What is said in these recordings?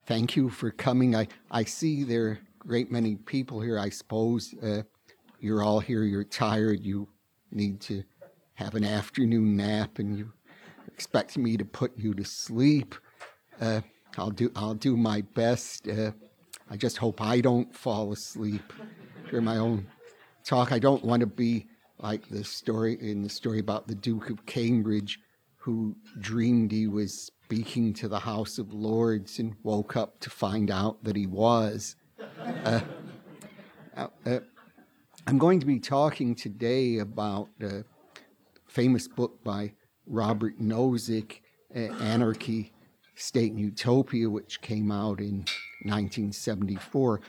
thank you for coming. I see there are a great many people here. I suppose you're all here, you're tired, you need to have an afternoon nap, and you expect me to put you to sleep. I'll do my best. I just hope I don't fall asleep during my own talk. I don't want to be like the story about the Duke of Cambridge, who dreamed he was speaking to the House of Lords and woke up to find out that he was. I'm going to be talking today about a famous book by Robert Nozick, Anarchy, State and Utopia, which came out in 1974.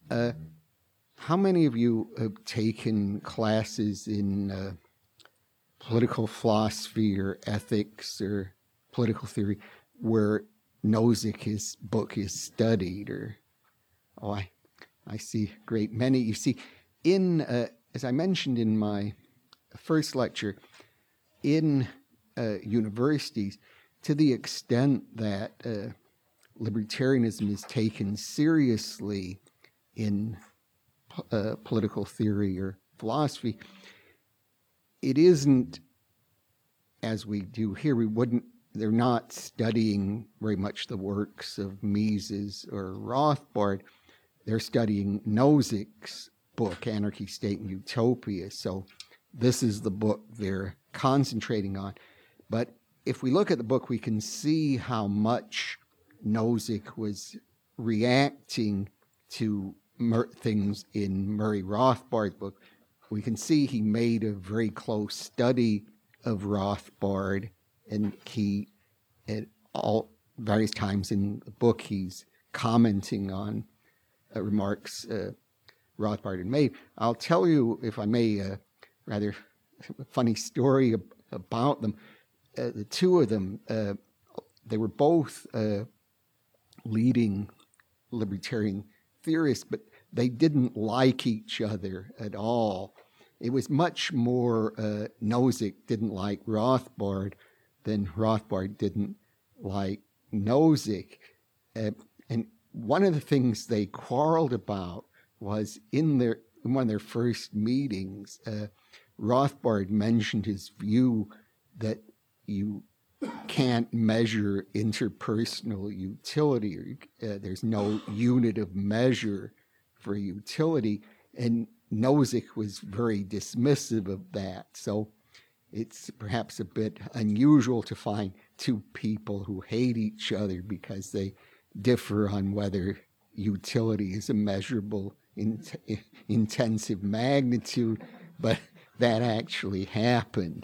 How many of you have taken classes in political philosophy or ethics or political theory where Nozick's book is studied? I see a great many. You see, as I mentioned in my first lecture, in universities, to the extent that libertarianism is taken seriously in political theory or philosophy, it isn't, as we do here, they're not studying very much the works of Mises or Rothbard. They're studying Nozick's book, Anarchy, State, and Utopia. So this is the book they're concentrating on. But if we look at the book, we can see how much Nozick was reacting to things in Murray Rothbard's book. We can see he made a very close study of Rothbard, and he, at all various times in the book, he's commenting on remarks Rothbard had made. I'll tell you, if I may, a rather funny story about them. The two of them, they were both leading libertarian theorists, but they didn't like each other at all. It was much more Nozick didn't like Rothbard than Rothbard didn't like Nozick. And one of the things they quarreled about was in one of their first meetings, Rothbard mentioned his view that you can't measure interpersonal utility, or there's no unit of measure for utility, and Nozick was very dismissive of that. So it's perhaps a bit unusual to find two people who hate each other because they differ on whether utility is a measurable intensive magnitude, but that actually happened.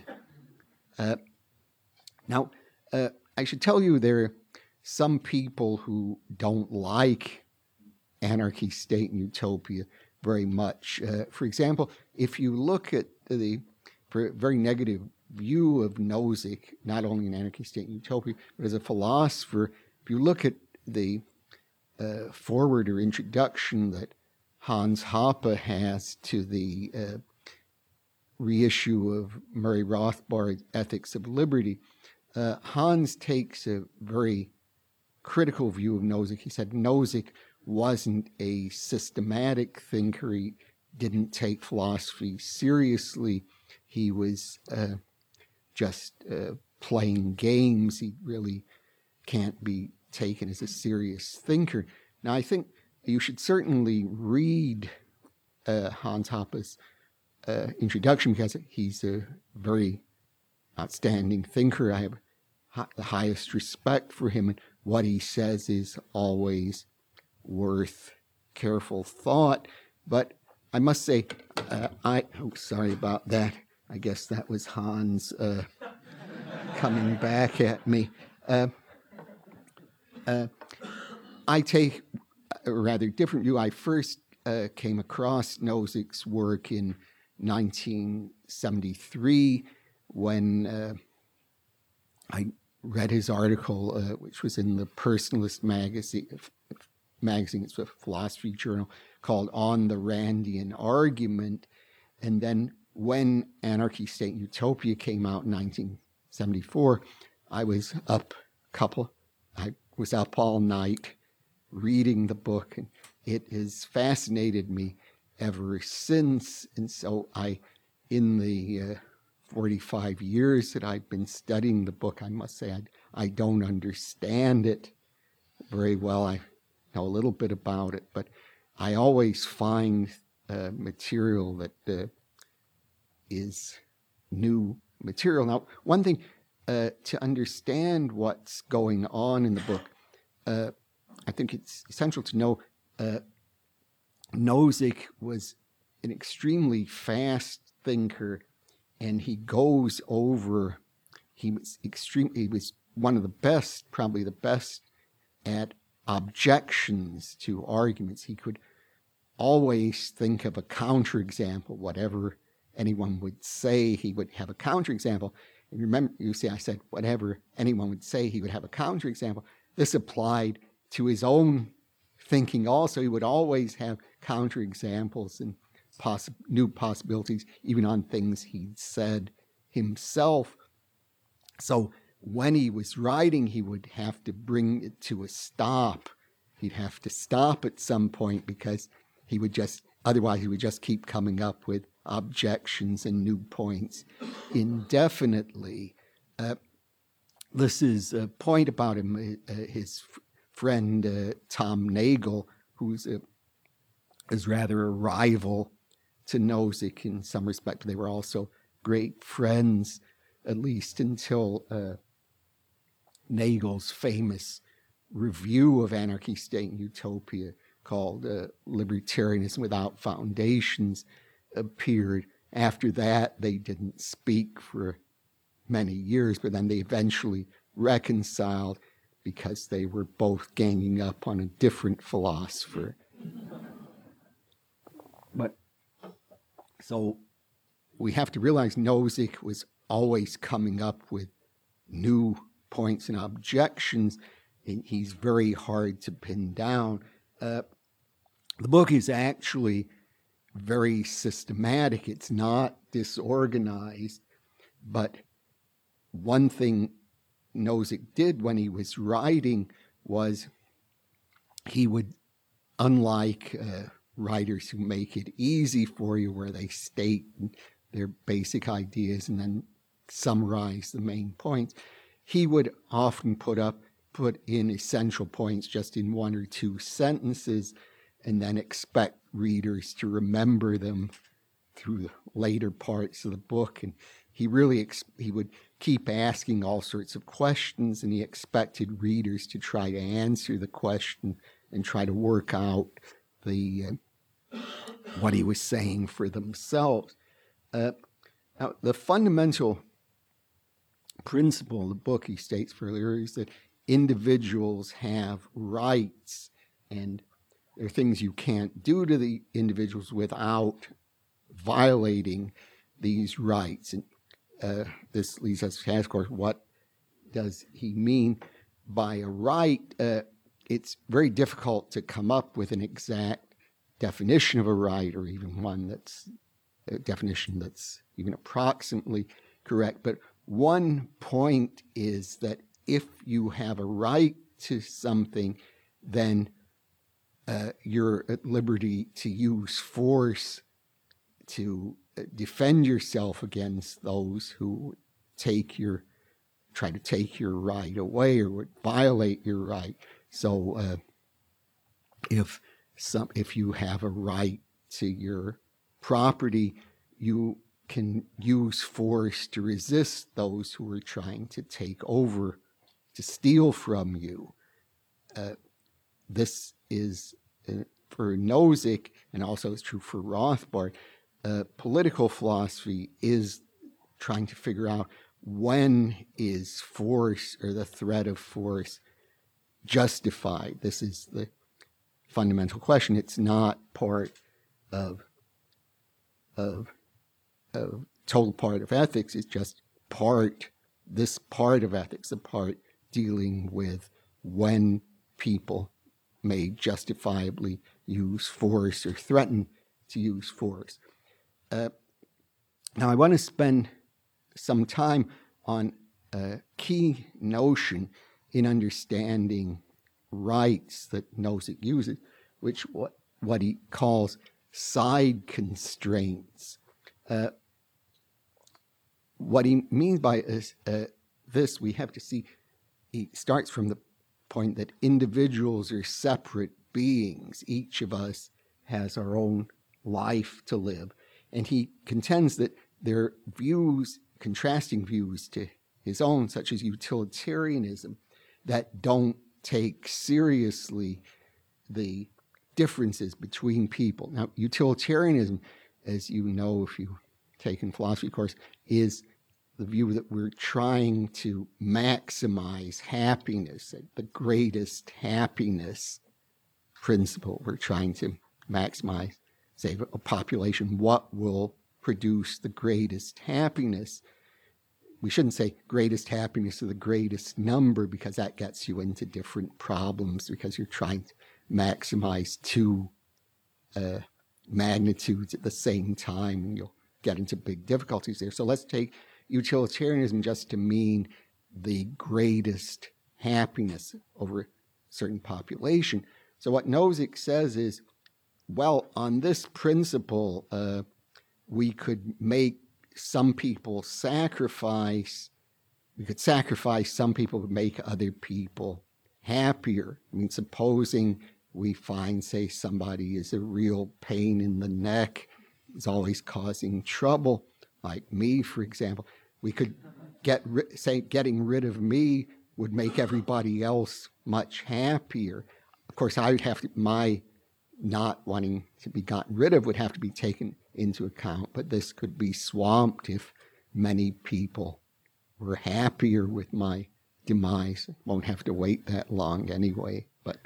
Now, I should tell you there are some people who don't like Anarchy, State, and Utopia very much. For example, if you look at the very negative view of Nozick, not only in Anarchy, State, and Utopia, but as a philosopher, if you look at the foreword or introduction that Hans Hoppe has to the reissue of Murray Rothbard's Ethics of Liberty, Hans takes a very critical view of Nozick. He said Nozick wasn't a systematic thinker. He didn't take philosophy seriously. He was just playing games. He really can't be taken as a serious thinker. Now, I think you should certainly read Hans Hoppe's introduction, because he's a very outstanding thinker. I have the highest respect for him, and what he says is always worth careful thought. But I must say, sorry about that. I guess that was Hans coming back at me. I take a rather different view. I first came across Nozick's work in 1973 when I read his article, which was in the Personalist magazine. It's a philosophy journal, called On the Randian Argument. And then when Anarchy, State, and Utopia came out in 1974, I was up all night reading the book, and it has fascinated me ever since. And so in the 45 years that I've been studying the book, I must say I don't understand it very well. I know a little bit about it, but I always find material that is new material. Now, one thing to understand what's going on in the book, I think it's essential to know Nozick was an extremely fast thinker, and he was one of the best, probably the best at objections to arguments. He could always think of a counterexample. Whatever anyone would say, he would have a counterexample. And remember, you see, I said whatever anyone would say, he would have a counterexample. This applied to his own thinking also. He would always have counterexamples and new possibilities, even on things he'd said himself. So when he was writing, he would have to bring it to a stop. He'd have to stop at some point, because otherwise he would just keep coming up with objections and new points indefinitely. This is a point about him. His friend Tom Nagel, who's is rather a rival to Nozick in some respect. They were also great friends, at least until Nagel's famous review of Anarchy, State, and Utopia called Libertarianism Without Foundations appeared. After that, they didn't speak for many years, but then they eventually reconciled because they were both ganging up on a different philosopher. But so we have to realize Nozick was always coming up with new points and objections, and he's very hard to pin down. The book is actually very systematic. It's not disorganized, but one thing Nozick did when he was writing was he would, unlike writers who make it easy for you, where they state their basic ideas and then summarize the main points, he would often put in essential points just in one or two sentences, and then expect readers to remember them through the later parts of the book. And he would keep asking all sorts of questions, and he expected readers to try to answer the question and try to work out what he was saying for themselves. Now, the fundamental principle of the book, he states earlier, is that individuals have rights, and there are things you can't do to the individuals without violating these rights. And this leads us to ask, of course, what does he mean by a right? It's very difficult to come up with an exact definition of a right, or even one that's a definition that's even approximately correct. But one point is that if you have a right to something, then you're at liberty to use force to defend yourself against those who try to take your right away or would violate your right. So if you have a right to your property, you can use force to resist those who are trying to take over, to steal from you. This is, for Nozick, and also is true for Rothbard, political philosophy is trying to figure out when is force or the threat of force justified. This is the fundamental question. It's not part of total part of ethics. It's just this part of ethics, the part dealing with when people may justifiably use force or threaten to use force. Now, I want to spend some time on a key notion in understanding rights that Nozick uses, which what he calls side constraints. What he means by this, we have to see, he starts from the point that individuals are separate beings. Each of us has our own life to live. And he contends that there are views, contrasting views to his own, such as utilitarianism, that don't take seriously the differences between people. Now, utilitarianism, as you know if you've taken philosophy course, is the view that we're trying to maximize happiness, the greatest happiness principle. We're trying to maximize, say, a population, what will produce the greatest happiness. We shouldn't say greatest happiness of the greatest number, because that gets you into different problems, because you're trying to maximize two magnitudes at the same time, and you'll get into big difficulties there. So let's take utilitarianism just to mean the greatest happiness over a certain population. So what Nozick says is, well, on this principle, we could make some people sacrifice, we could sacrifice some people to make other people happier. I mean, supposing we find, say, somebody is a real pain in the neck, is always causing trouble, like me, for example, we could say getting rid of me would make everybody else much happier. Of course, I would have to, my not wanting to be gotten rid of would have to be taken into account, but this could be swamped if many people were happier with my demise. Won't have to wait that long anyway. But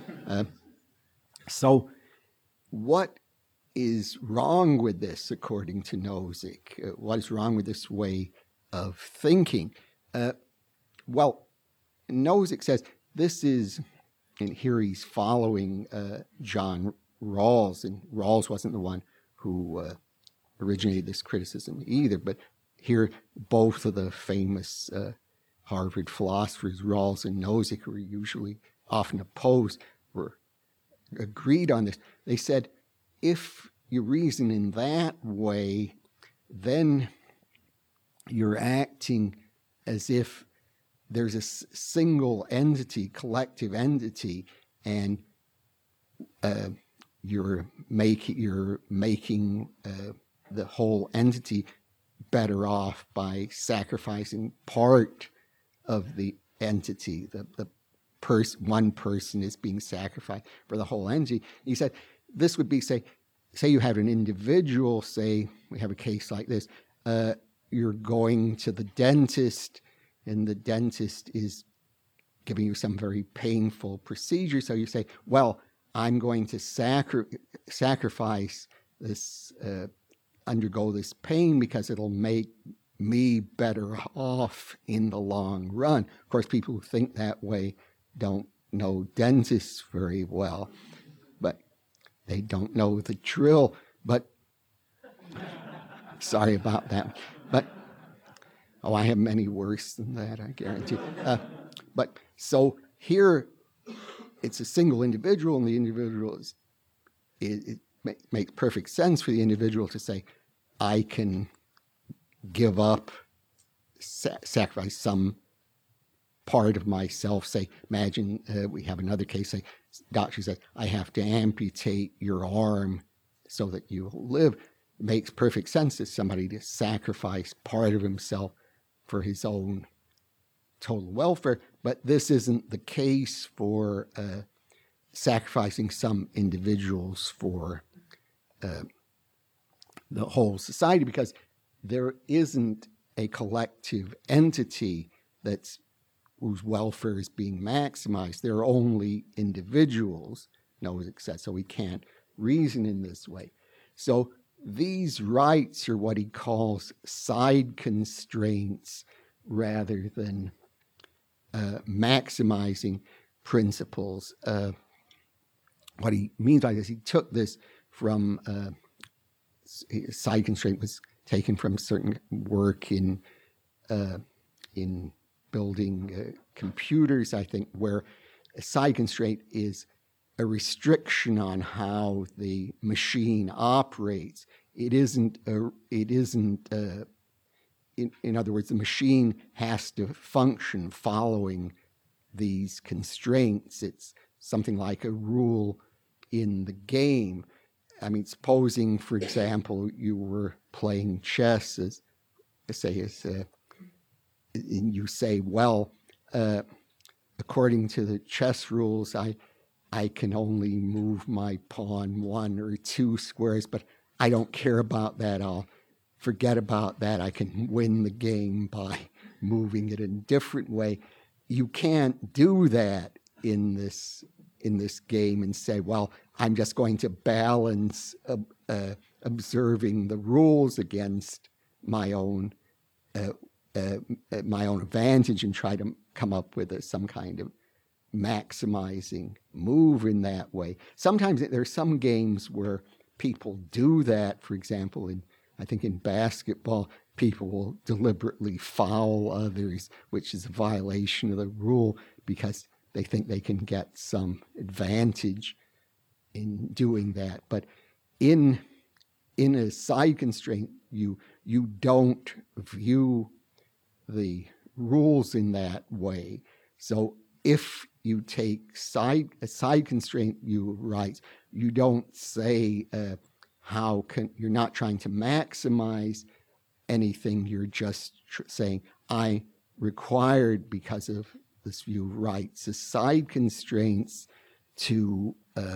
so what is wrong with this, according to Nozick? What is wrong with this way of thinking? Well, Nozick says this is, and here he's following John Rawls, and Rawls wasn't the one who originated this criticism either, but here both of the famous Harvard philosophers, Rawls and Nozick, who are usually often opposed, were agreed on this. They said, if you reason in that way, then you're acting as if there's a single entity, collective entity, and you're making the whole entity better off by sacrificing part of the entity. One person is being sacrificed for the whole entity. He said this would be, say you have an individual, say we have a case like this, you're going to the dentist, and the dentist is giving you some very painful procedure. So you say, well, I'm going to sacrifice this, undergo this pain because it'll make me better off in the long run. Of course, people who think that way don't know dentists very well, but they don't know the drill. But sorry about that. But I have many worse than that, I guarantee. But so here, it's a single individual, and the individual is, it makes perfect sense for the individual to say, I can give up, sacrifice some part of myself. Say, imagine we have another case, say, doctor says, I have to amputate your arm so that you'll live. It makes perfect sense to somebody to sacrifice part of himself for his own total welfare, but this isn't the case for sacrificing some individuals for the whole society, because there isn't a collective entity whose welfare is being maximized. There are only individuals, Nozick says, so we can't reason in this way. So these rights are what he calls side constraints rather than maximizing principles. What he means by this, he took this from side constraint was taken from certain work in building computers, I think, where A side constraint is a restriction on how the machine operates. It isn't. In other words, the machine has to function following these constraints. It's something like a rule in the game. I mean, supposing, for example, you were playing chess, and you say, well, according to the chess rules, I can only move my pawn 1 or 2 squares, but I don't care about that. I'll forget about that. I can win the game by moving it in a different way. You can't do that in this game and say, well, I'm just going to balance observing the rules against my own advantage and try to come up with some kind of maximizing move in that way. Sometimes there are some games where people do that. For example, I think in basketball, people will deliberately foul others, which is a violation of the rule because they think they can get some advantage in doing that. But in a side constraint, you don't view the rules in that way. So if you take a side constraint view of rights, you don't say you're not trying to maximize anything. You're just saying I required, because of this view of rights, as side constraints to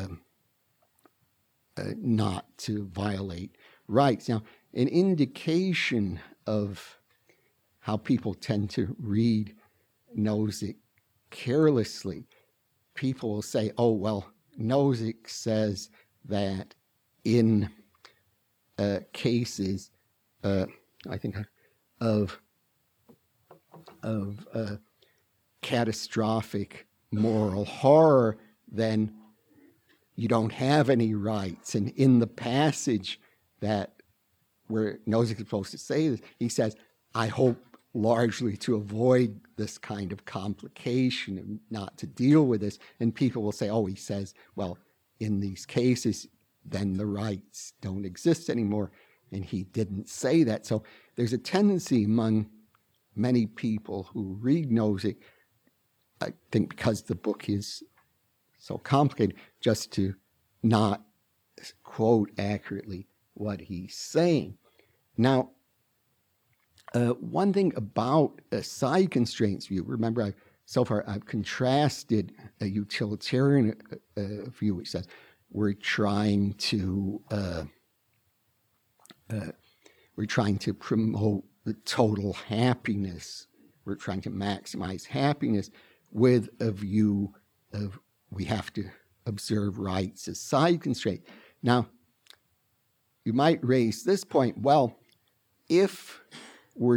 not to violate rights. Now, an indication of how people tend to read Nozick carelessly, people will say, oh, well, Nozick says that in cases, I think, of catastrophic moral horror, then you don't have any rights. And in the passage that where Nozick is supposed to say this, he says, I hope largely to avoid this kind of complication and not to deal with this. And people will say, oh, he says, well, in these cases, then the rights don't exist anymore. And he didn't say that. So there's a tendency among many people who read Nozick, I think because the book is so complicated, just to not quote accurately what he's saying. Now, one thing about a side constraints view, remember so far I've contrasted a utilitarian view which says we're trying to promote the total happiness. We're trying to maximize happiness, with a view of we have to observe rights as side constraint. Now, you might raise this point, well, if we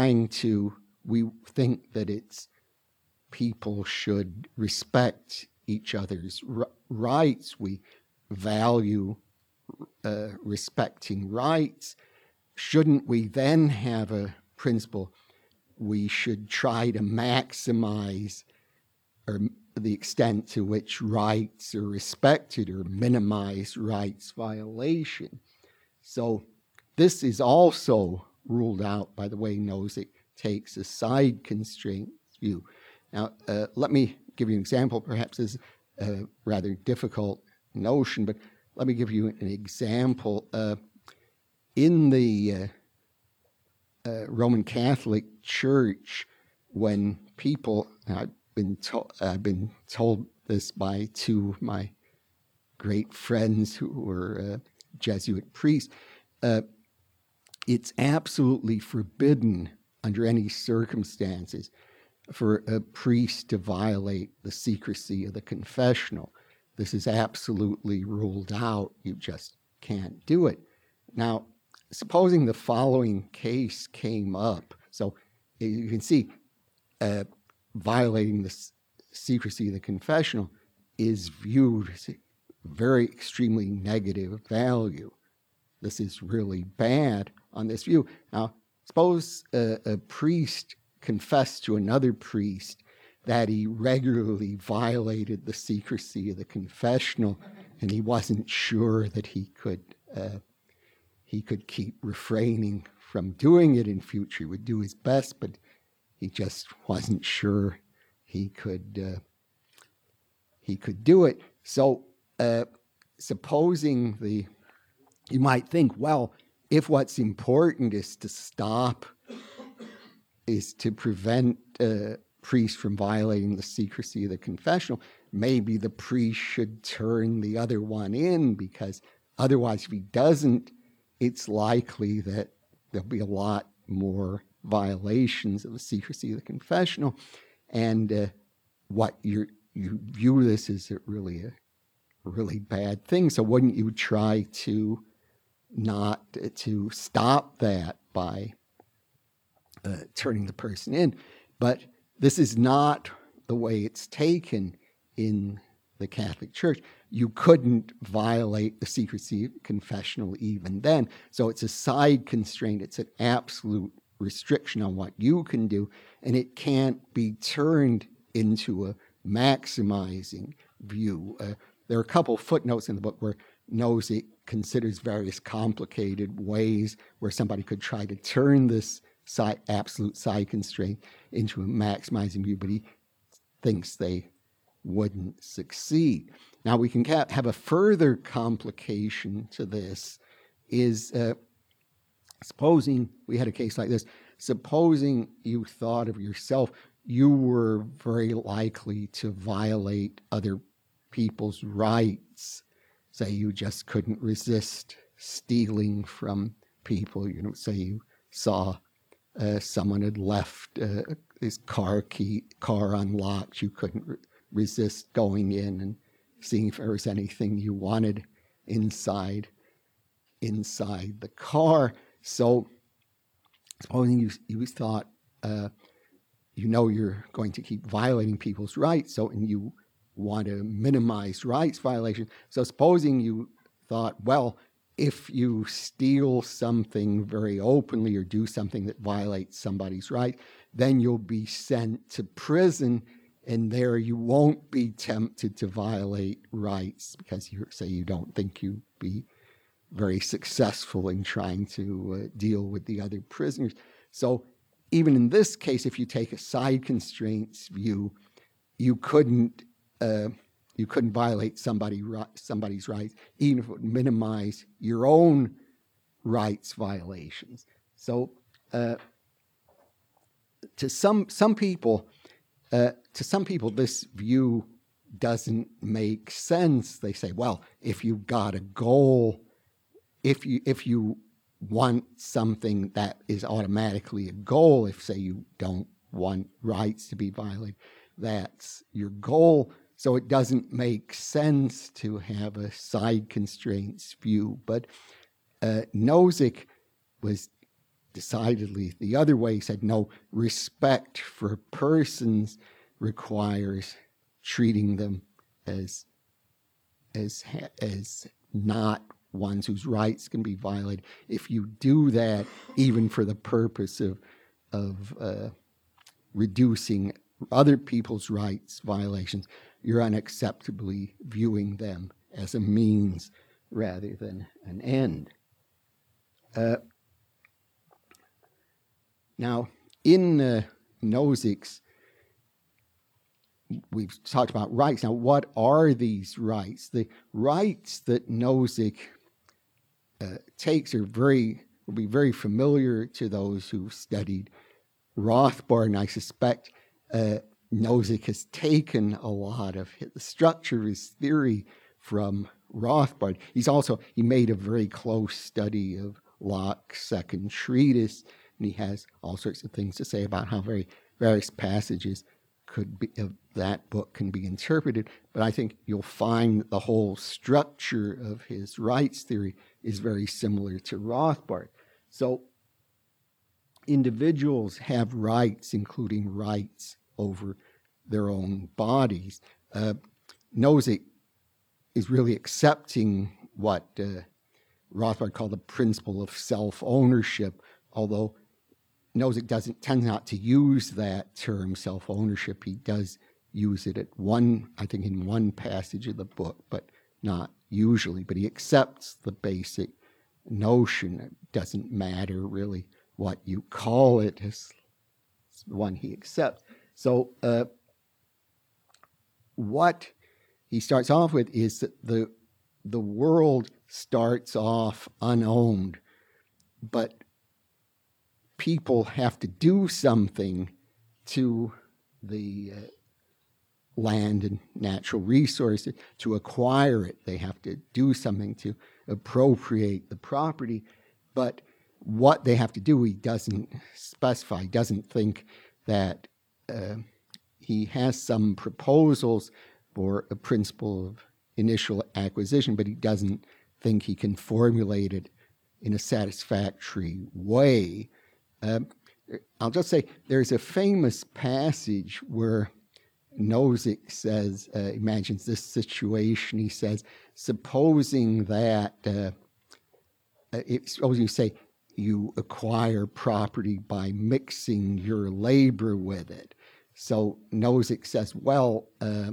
think that people should respect each other's rights, we value respecting rights, shouldn't we then have a principle we should try to maximize the extent to which rights are respected or minimize rights violation? So this is also ruled out by the way Nozick takes a side constraint view. Now, let me give you an example. Perhaps this is a rather difficult notion, but let me give you an example. In the Roman Catholic Church, when people, I've been told this by two of my great friends who were Jesuit priests, it's absolutely forbidden under any circumstances for a priest to violate the secrecy of the confessional. This is absolutely ruled out. You just can't do it. Now, supposing the following case came up, so you can see violating the secrecy of the confessional is viewed as a very extremely negative value. This is really bad on this view. Now, suppose a priest confessed to another priest that he regularly violated the secrecy of the confessional, and he wasn't sure that he could keep refraining from doing it in future. He would do his best, but he just wasn't sure he could do it. So supposing you might think, well, if what's important is to prevent priests from violating the secrecy of the confessional, maybe the priest should turn the other one in, because otherwise, if he doesn't, it's likely that there'll be a lot more violations of the secrecy of the confessional, and what you view this as a really bad thing. So wouldn't you try to stop that by turning the person in? But this is not the way it's taken in the Catholic Church. You couldn't violate the secrecy of the confessional even then. So it's a side constraint. It's an absolute restriction on what you can do, and it can't be turned into a maximizing view. There are a couple footnotes in the book where Nozick considers various complicated ways where somebody could try to turn this absolute side constraint into a maximizing view, but he thinks they wouldn't succeed. Now, we can have a further complication to this is supposing we had a case like this. Supposing you thought of yourself, you were very likely to violate other people's rights. Say you just couldn't resist stealing from people. Say you saw someone had left his car unlocked. You couldn't resist going in and seeing if there was anything you wanted inside the car. So supposing you thought, you're going to keep violating people's rights, and you want to minimize rights violation. So supposing you thought, well, if you steal something very openly or do something that violates somebody's right, then you'll be sent to prison, and there you won't be tempted to violate rights because you don't think you'd be very successful in trying to deal with the other prisoners. So even in this case, if you take a side constraints view, you couldn't violate somebody's rights, even if it would minimize your own rights violations. So to some people, this view doesn't make sense. They say, well, if you've got a goal, if you want something that is automatically a goal, if, say, you don't want rights to be violated, that's your goal. So it doesn't make sense to have a side constraints view. But Nozick was decidedly the other way. He said, no, respect for persons requires treating them as not ones whose rights can be violated. If you do that, even for the purpose of reducing other people's rights violations, you're unacceptably viewing them as a means rather than an end. Now, in Nozick's, we've talked about rights. Now, what are these rights? The rights that Nozick takes will be very familiar to those who've studied Rothbard, and I suspect Nozick has taken a lot of the structure of his theory from Rothbard. He made a very close study of Locke's second treatise, and he has all sorts of things to say about how various passages of that book can be interpreted. But I think you'll find the whole structure of his rights theory is very similar to Rothbard. So individuals have rights, including rights over their own bodies. Nozick is really accepting what Rothbard called the principle of self-ownership, although Nozick tend not to use that term, self-ownership. He does use it in one passage of the book, but not usually. But he accepts the basic notion. It doesn't matter really what you call it. It's the one he accepts. So what he starts off with is that the world starts off unowned, but people have to do something to the land and natural resources to acquire it. They have to do something to appropriate the property, but what they have to do, he doesn't specify. He doesn't think that he has some proposals for a principle of initial acquisition, but he doesn't think he can formulate it in a satisfactory way. I'll just say there's a famous passage where Nozick says, imagines this situation. He says, supposing that, suppose you say you acquire property by mixing your labor with it. So Nozick says, well,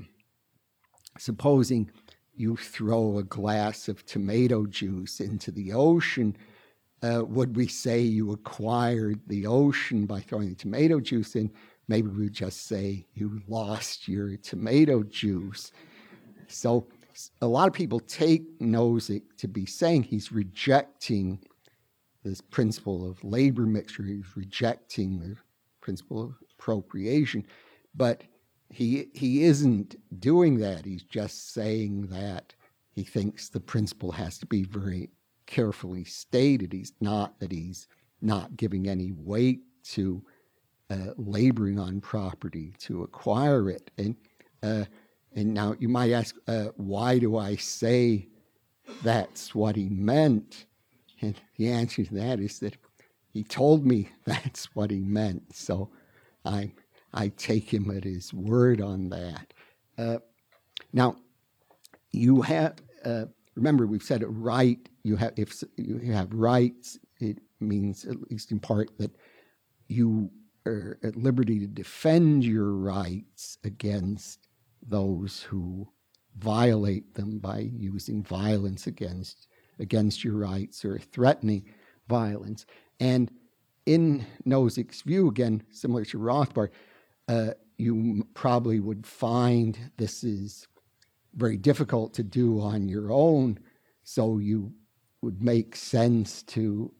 supposing you throw a glass of tomato juice into the ocean, would we say you acquired the ocean by throwing the tomato juice in? Maybe we would just say you lost your tomato juice. So a lot of people take Nozick to be saying he's rejecting this principle of labor mixture. He's rejecting the principle of appropriation. But he isn't doing that. He's just saying that he thinks the principle has to be very carefully stated. He's not giving any weight to laboring on property to acquire it. And now you might ask, why do I say that's what he meant? And the answer to that is that he told me that's what he meant. So I take him at his word on that. Now, you have, remember we've said a right, if you have rights, it means, at least in part, that you are at liberty to defend your rights against those who violate them by using violence against your rights or threatening violence. And in Nozick's view, again, similar to Rothbard, you probably would find this is very difficult to do on your own, so you would make sense to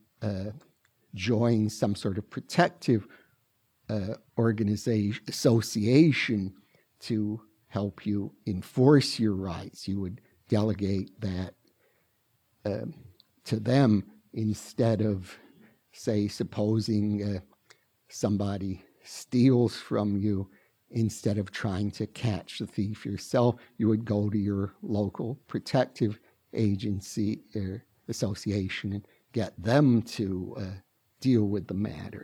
join some sort of protective association to help you enforce your rights. You would delegate that to them instead of, say, supposing somebody steals from you. Instead of trying to catch the thief yourself, you would go to your local protective agency or association and get them to deal with the matter.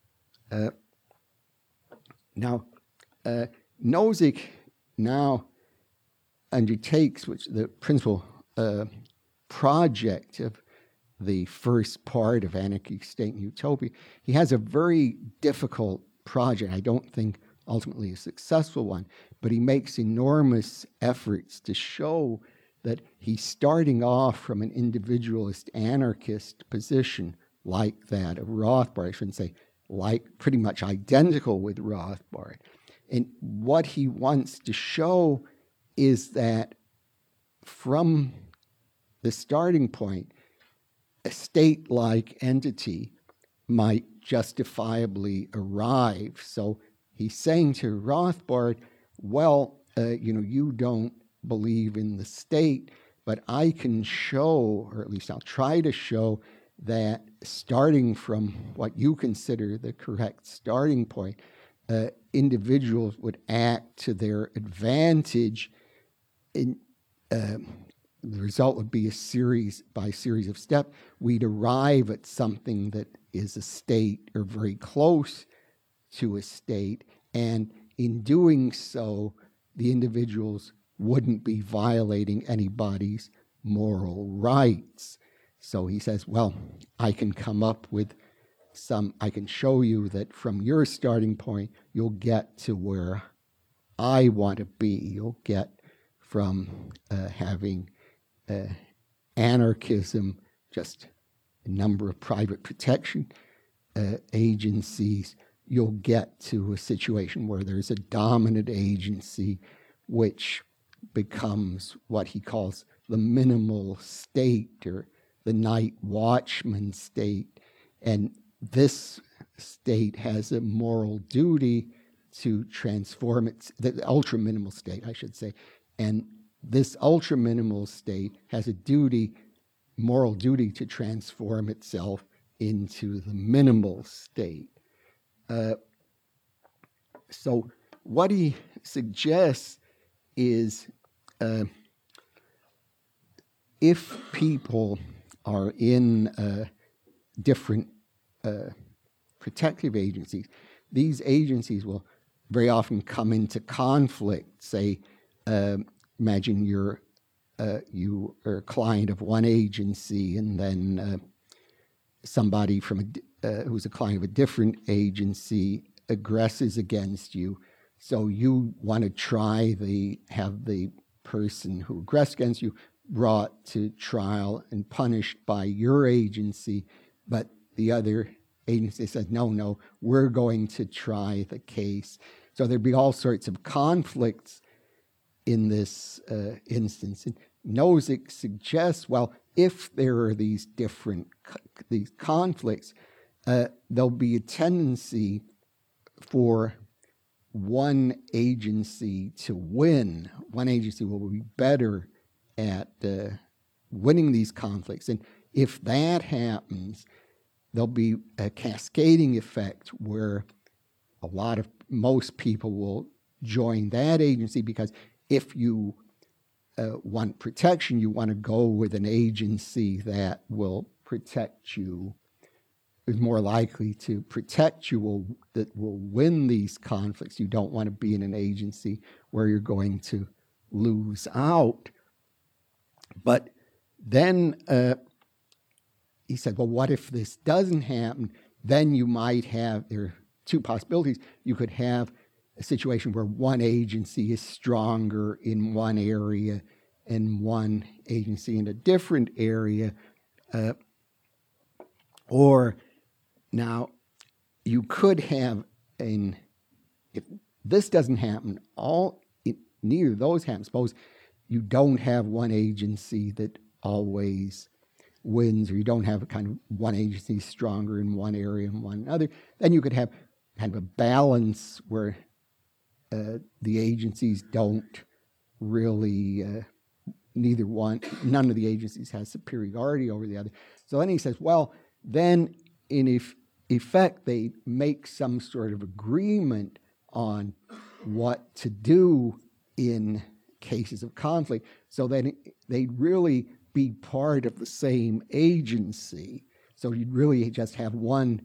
Now, Nozick now undertakes the principal project of the first part of Anarchy, State, and Utopia. He has a very difficult project. I don't think ultimately a successful one, but he makes enormous efforts to show that he's starting off from an individualist anarchist position like that of Rothbard. I shouldn't say like, pretty much identical with Rothbard. And what he wants to show is that from the starting point, a state-like entity might justifiably arrive. So he's saying to Rothbard, well, you don't believe in the state, but I can show, or at least I'll try to show, that starting from what you consider the correct starting point, individuals would act to their advantage. The result would be a series of steps. We'd arrive at something that is a state or very close to a state, and in doing so, the individuals wouldn't be violating anybody's moral rights. So he says, well, I can come up with I can show you that from your starting point, you'll get to where I want to be. You'll get from having anarchism, just a number of private protection agencies. You'll get to a situation where there's a dominant agency which becomes what he calls the minimal state, or the night watchman state. And this state has a moral duty to transform the ultra minimal state, I should say. And this ultra minimal state has a moral duty to transform itself into the minimal state. So what he suggests is if people are in different protective agencies, these agencies will very often come into conflict. Say, imagine you are a client of one agency, and then somebody who's a client of a different agency aggresses against you. So you want to have the person who aggressed against you brought to trial and punished by your agency, but the other agency says, no, we're going to try the case. So there'd be all sorts of conflicts in this instance. And Nozick suggests, well, if there are these conflicts, there'll be a tendency for one agency to win. One agency will be better at winning these conflicts. And if that happens, there'll be a cascading effect where most people will join that agency, because if you want protection, you want to go with an agency that will protect you, is more likely to protect you, that will win these conflicts. You don't want to be in an agency where you're going to lose out. But then he said, well, what if this doesn't happen? Then you might have, there are two possibilities. You could have a situation where one agency is stronger in one area and one agency in a different area. Or now you could have, if this doesn't happen, neither of those happen. Suppose you don't have one agency that always wins, or you don't have a kind of one agency stronger in one area and one other. Then you could have kind of a balance where the agencies don't really, none of the agencies has superiority over the other. So then he says, well, then in effect, they make some sort of agreement on what to do in cases of conflict, so that they'd really be part of the same agency. So you'd really just have one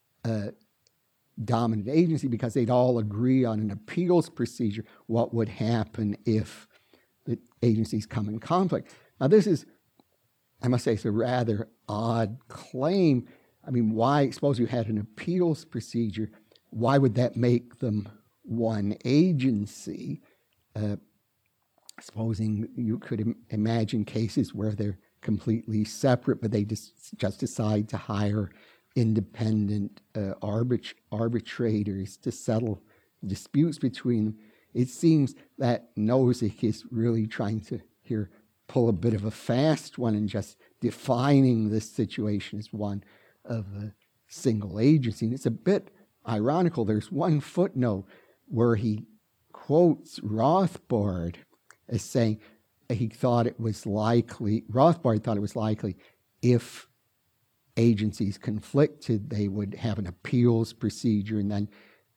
dominant agency, because they'd all agree on an appeals procedure, what would happen if the agencies come in conflict. Now this is, I must say, it's a rather odd claim. I mean, suppose you had an appeals procedure, why would that make them one agency? Supposing you could imagine cases where they're completely separate, but they just decide to hire independent arbitrators to settle disputes between them. It seems that Nozick is really trying to here pull a bit of a fast one and just defining this situation as one of a single agency. And it's a bit ironical. There's one footnote where he quotes Rothbard as saying Rothbard thought it was likely if agencies conflicted, they would have an appeals procedure, and then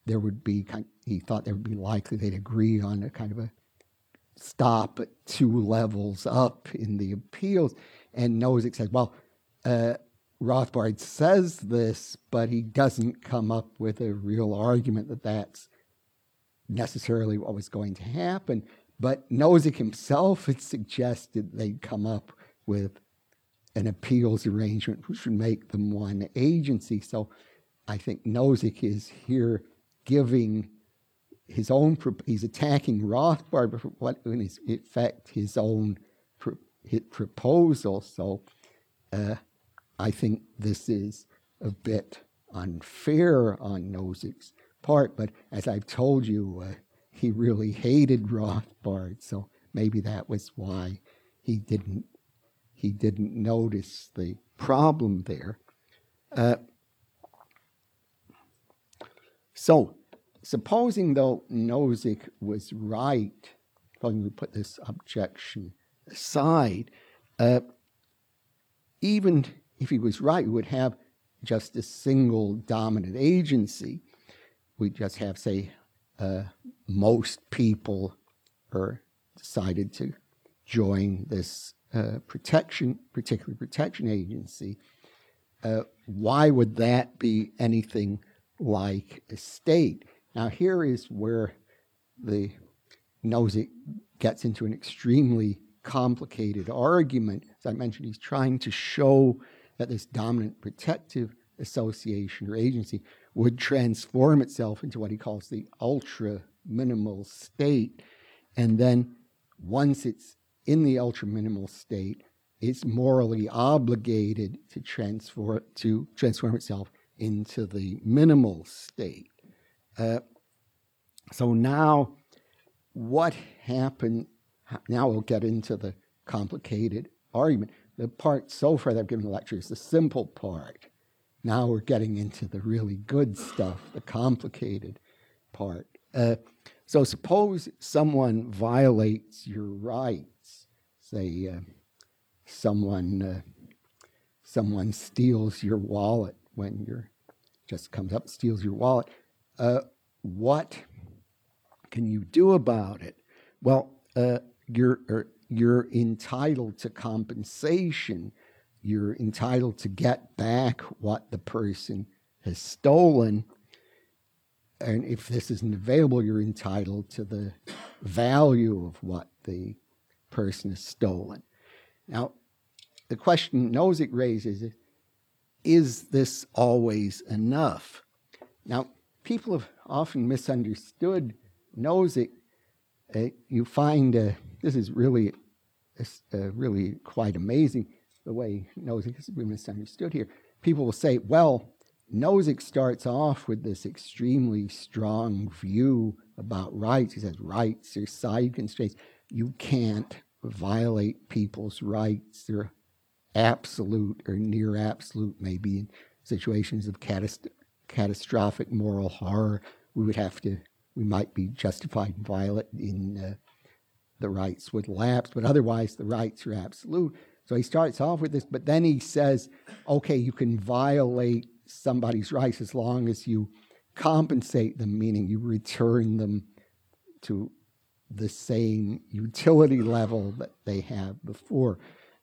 he thought there would be likely they'd agree on a kind of a stop at 2 levels up in the appeals. And Nozick says, well, Rothbard says this, but he doesn't come up with a real argument that that's necessarily what was going to happen. But Nozick himself had suggested they'd come up with an appeals arrangement which would make them one agency. So I think Nozick is here giving his own, he's attacking Rothbard for what is in effect his own his proposal. So I think this is a bit unfair on Nozick's part, but as I've told you, he really hated Rothbard, so maybe that was why he didn't notice the problem there. So, supposing though Nozick was right, when we put this objection aside, even if he was right, we would have just a single dominant agency. We just have, say, most people are decided to join this particular protection agency. Why would that be anything like a state? Now, here is where the Nozick gets into an extremely complicated argument. As I mentioned, he's trying to show that this dominant protective association or agency would transform itself into what he calls the ultra-minimal state. And then once it's in the ultra-minimal state, it's morally obligated to transform itself into the minimal state. So now what happened? Now we'll get into the complicated argument. The part so far that I've given the lecture is the simple part. Now we're getting into the really good stuff, the complicated part. So suppose someone violates your rights. Say someone steals your wallet when just comes up, steals your wallet. What can you do about it? Well, you're entitled to compensation. You're entitled to get back what the person has stolen. And if this isn't available, you're entitled to the value of what the person has stolen. Now, the question Nozick raises is this always enough? Now, people have often misunderstood Nozick. You find this is really quite amazing, the way Nozick has been misunderstood here. People will say, well, Nozick starts off with this extremely strong view about rights. He says rights are side constraints. You can't violate people's rights. They're absolute or near absolute, maybe in situations of catastrophic moral horror. We might be justified in violating the rights would lapse, but otherwise the rights are absolute. So he starts off with this, but then he says, okay, you can violate somebody's rights as long as you compensate them, meaning you return them to the same utility level that they have before.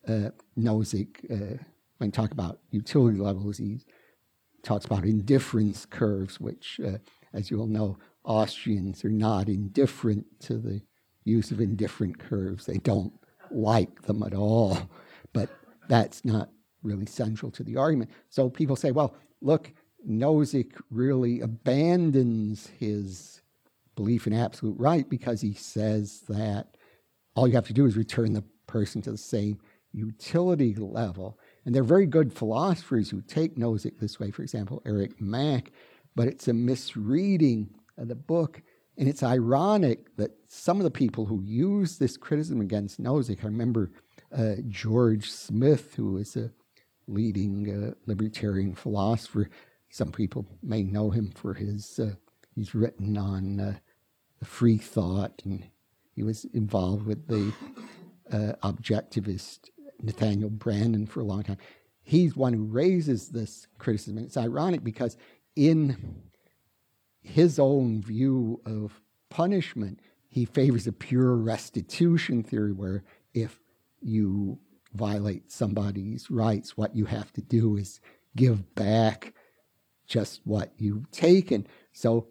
Nozick, when talk about utility levels, he talks about indifference curves, which, as you all know, Austrians are not indifferent to the use of indifferent curves. They don't like them at all, but that's not really central to the argument. So people say, well, look, Nozick really abandons his belief in absolute right because he says that all you have to do is return the person to the same utility level. And they're very good philosophers who take Nozick this way, for example, Eric Mack, but it's a misreading of the book. And it's ironic that some of the people who use this criticism against Nozick, I remember George Smith, who is a leading libertarian philosopher. Some people may know him for he's written on free thought, and he was involved with the objectivist Nathaniel Branden for a long time. He's one who raises this criticism. And it's ironic because in his own view of punishment, he favors a pure restitution theory where if you violate somebody's rights, what you have to do is give back just what you've taken. So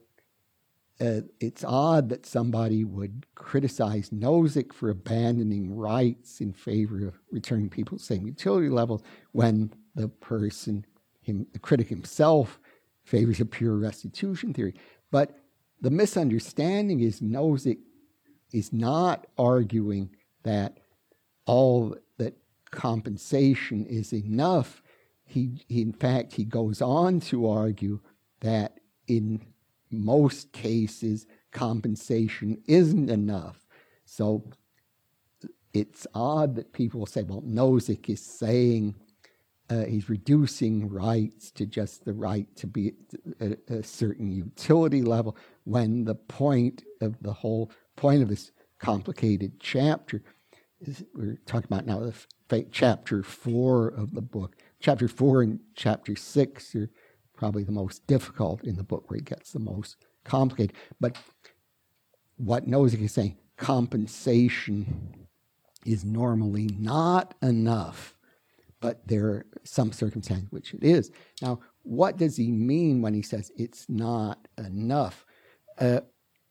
it's odd that somebody would criticize Nozick for abandoning rights in favor of returning people to the same utility level when the person, the critic himself, favors a pure restitution theory. But the misunderstanding is Nozick is not arguing that all that compensation is enough. In fact, he goes on to argue that in most cases, compensation isn't enough. So it's odd that people say, well, Nozick is saying he's reducing rights to just the right to be at a certain utility level, when the whole point of this complicated chapter is, we're talking about now chapter 4 of the book. Chapter 4 and chapter 6 are probably the most difficult in the book, where it gets the most complicated. But what Nozick is saying, compensation is normally not enough, but there are some circumstances which it is. Now, what does he mean when he says it's not enough? I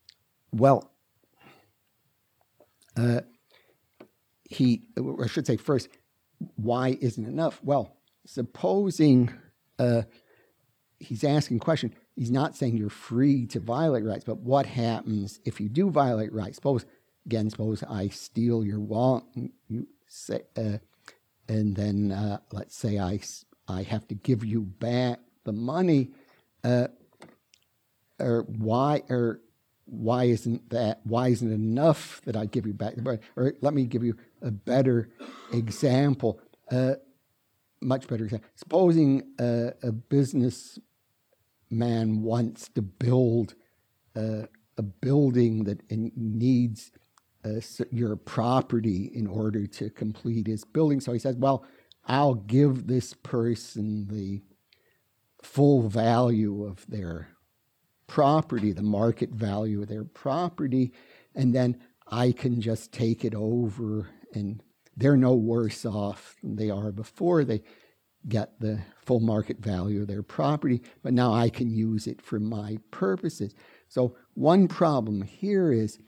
should say first, why isn't it enough? Well, supposing he's asking a question, he's not saying you're free to violate rights, but what happens if you do violate rights? Suppose I steal your wallet, you say, and then let's say I have to give you back the money, or why isn't it enough that I give you back the money? Or let me give you a better example, much better example. Supposing a businessman wants to build a building that needs your property in order to complete his building. So he says, well, I'll give this person the full value of their property, the market value of their property, and then I can just take it over, and they're no worse off than they are before they get the full market value of their property, but now I can use it for my purposes. So one problem here is,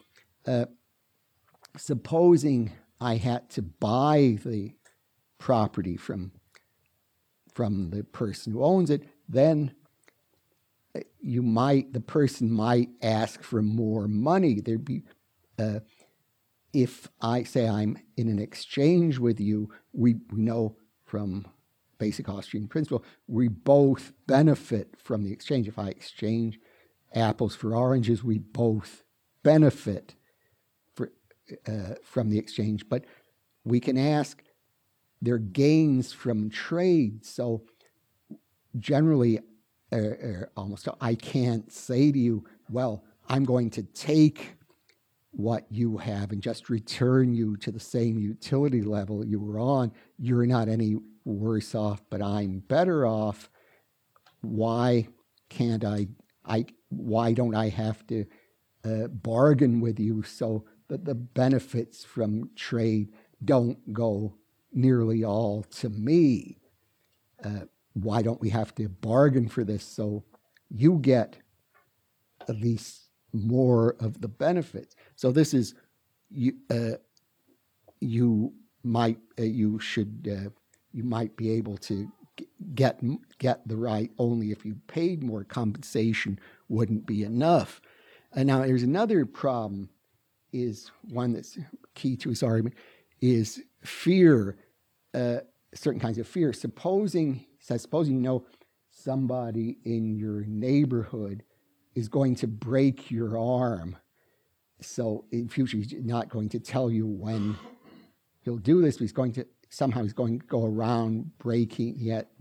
supposing I had to buy the property from the person who owns it, then the person might ask for more money. There'd be, if I say I'm in an exchange with you, we know from basic Austrian principle, we both benefit from the exchange. If I exchange apples for oranges, we both benefit from the exchange. But we can ask, there are gains from trade. So generally, almost, I can't say to you, well, I'm going to take what you have and just return you to the same utility level you were on. You're not any worse off, but I'm better off. Why can't why don't I have to bargain with you so that the benefits from trade don't go nearly all to me? Why don't we have to bargain for this so you get at least more of the benefits? So this is, you might be able to get the right only if you paid more. Compensation wouldn't be enough. And now there's another problem, is one that's key to his argument, is fear, certain kinds of fear. Supposing you know somebody in your neighborhood is going to break your arm. So in future, he's not going to tell you when he'll do this, but he's going to go around breaking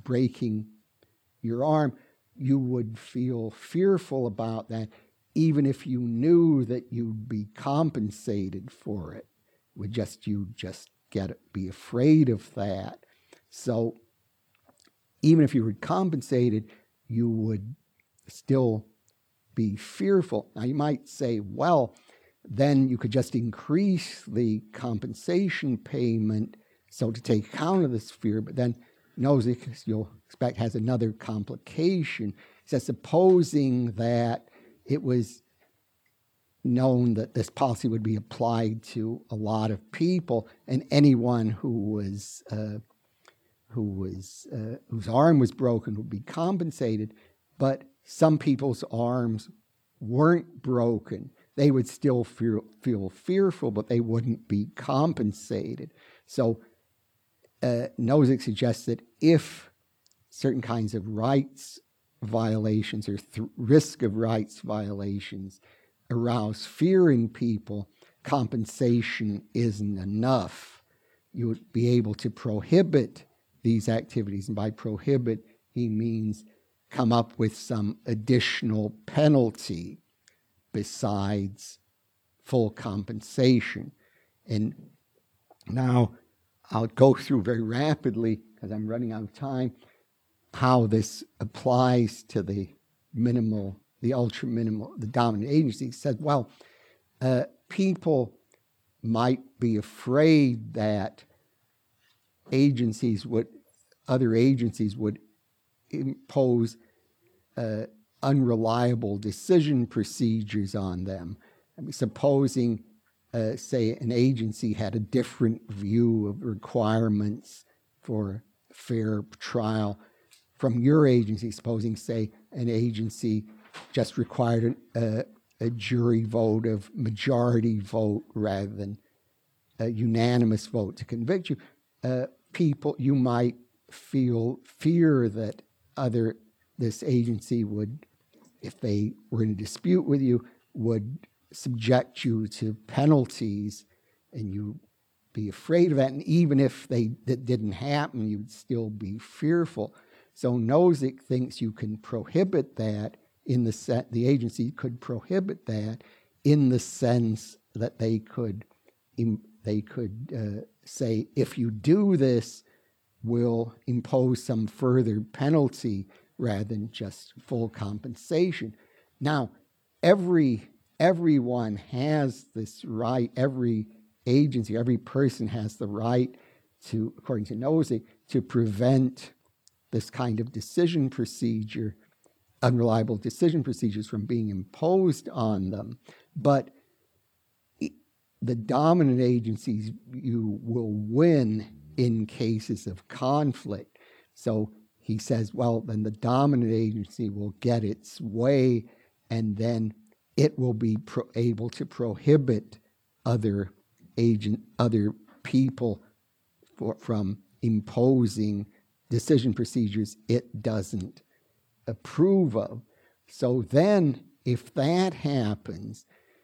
your arm. You would feel fearful about that, even if you knew that you'd be compensated for it. You'd just be afraid of that. So even if you were compensated, you would still be fearful. Now you might say, well, then you could just increase the compensation payment so to take account of this fear. But then Nozick, as you'll expect, has another complication. He says, supposing that it was known that this policy would be applied to a lot of people, and anyone whose arm was broken would be compensated, but some people's arms weren't broken. They would still feel fearful, but they wouldn't be compensated. So Nozick suggests that if certain kinds of rights violations or risk of rights violations arouse fear in people, compensation isn't enough. You would be able to prohibit these activities, and by prohibit, he means come up with some additional penalty besides full compensation. And now I'll go through very rapidly, because I'm running out of time, how this applies to the ultra minimal, the dominant agency. He said, well, people might be afraid that other agencies would impose unreliable decision procedures on them. I mean, supposing, say, an agency had a different view of requirements for fair trial from your agency, supposing, say, an agency just required a jury vote of majority vote rather than a unanimous vote to convict you, you might fear that this agency would, if they were in a dispute with you, would subject you to penalties, and you'd be afraid of that. And even if that didn't happen, you'd still be fearful. So Nozick thinks you can prohibit that the agency could prohibit that in the sense that they could say, if you do this, we'll impose some further penalty rather than just full compensation. Now, everyone has this right, every agency, every person has the right to, according to Nozick, to prevent this kind of decision procedure, unreliable decision procedures, from being imposed on them. But the dominant agencies, you will win in cases of conflict. So he says, well, then the dominant agency will get its way, and then it will be able to prohibit other people from imposing decision procedures it doesn't approve of. So then, if that happens,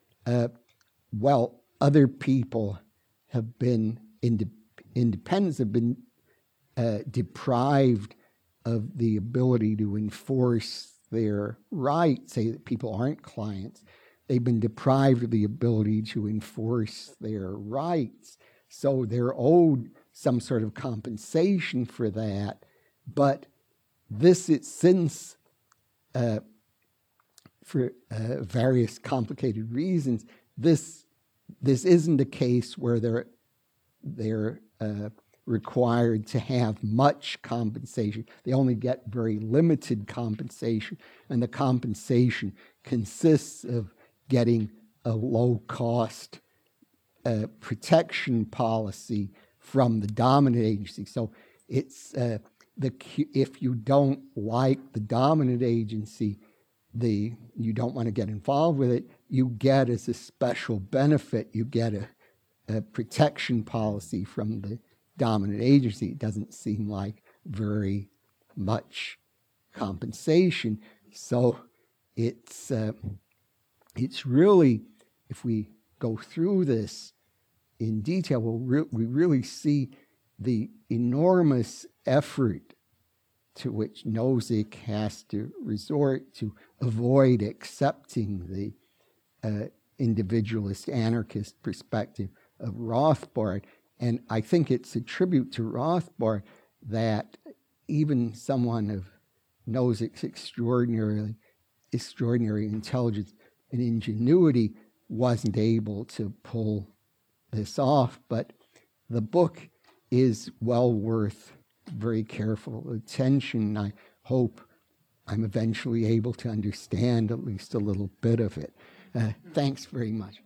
other people have been independents have been deprived of the ability to enforce their rights. Say that people aren't clients. They've been deprived of the ability to enforce their rights. So they're owed some sort of compensation for that. But for various complicated reasons, this isn't a case where they're required to have much compensation. They only get very limited compensation, and the compensation consists of getting a low-cost protection policy from the dominant agency. So it's if you don't like the dominant agency, you don't want to get involved with it, you get as a special benefit, you get a protection policy from the dominant agency. It doesn't seem like very much compensation. So it's really, if we go through this in detail, we really see the enormous effort to which Nozick has to resort to avoid accepting the individualist anarchist perspective of Rothbard. And I think it's a tribute to Rothbard that even someone of Nozick's extraordinary intelligence and ingenuity wasn't able to pull this off. But the book is well worth very careful attention. I hope I'm eventually able to understand at least a little bit of it. Thanks very much.